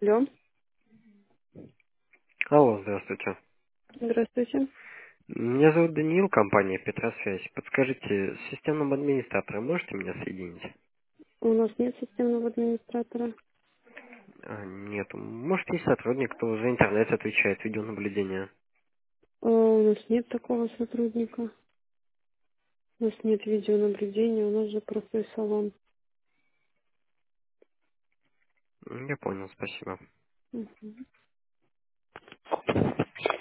Алло, Алло, здравствуйте. здравствуйте. Меня зовут Даниил, компания Петросвязь. Подскажите, с системным администратором можете меня соединить? У нас нет системного администратора. Нет. Может, есть сотрудник, кто за интернет отвечает, видеонаблюдение. У нас нет такого сотрудника. У нас нет видеонаблюдения, у нас же простой салон. Я понял, спасибо. Мгм.